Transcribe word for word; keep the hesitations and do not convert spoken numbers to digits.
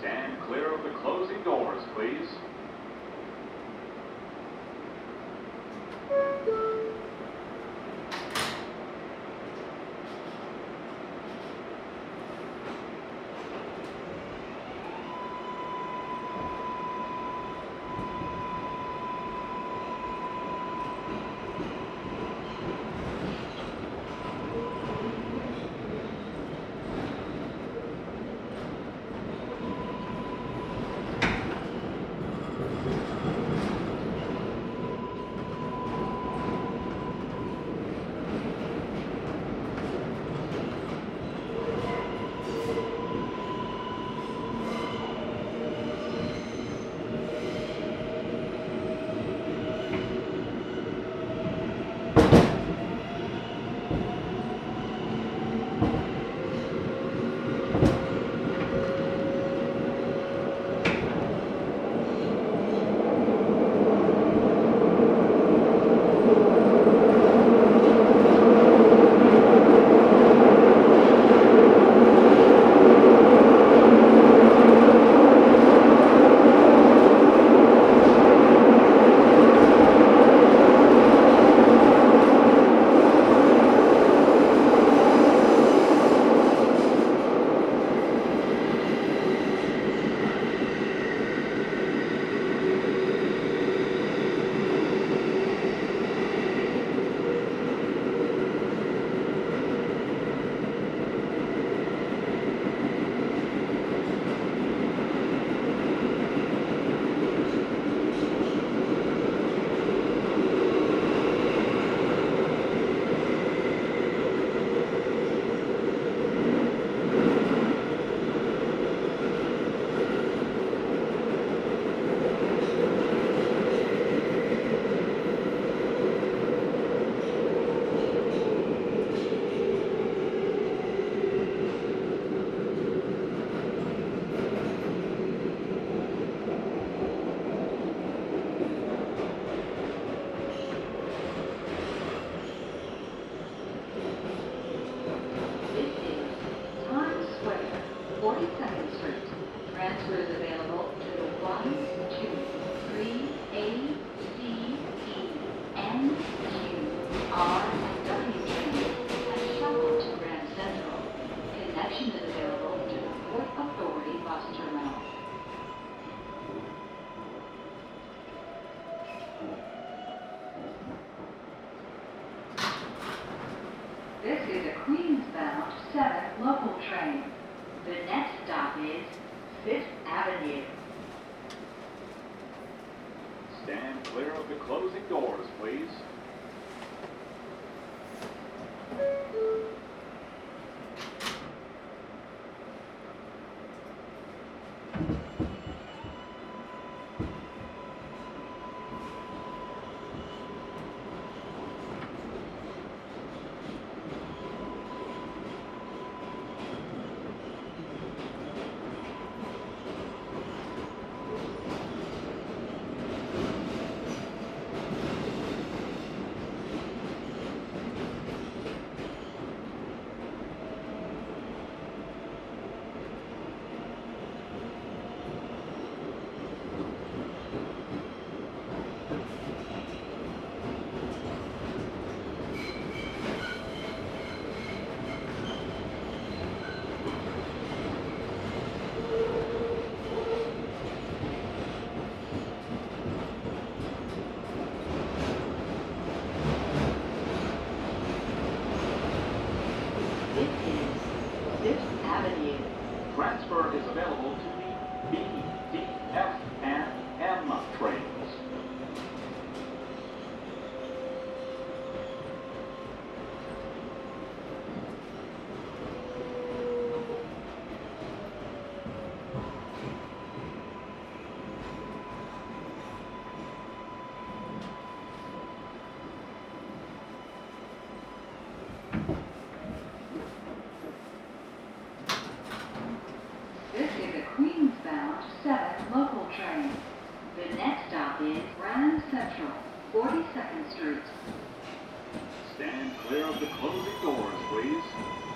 Stand clear of the closing doors, please. forty-second Street. Transfers available to one, two, three, A, C, E, N, Q, R, and W trains, and shuttle to Grand Central. Connection is available to the Port Authority bus terminal. This is a Queens-bound seven local train. The next stop is Fifth Avenue. Stand clear of the closing doors, please. Fifth Avenue. Transfer is available to the B, D, F, and M trains. This is a Queens-bound seven local train. The next stop is Grand Central, forty-second Street. Stand clear of the closing doors, please.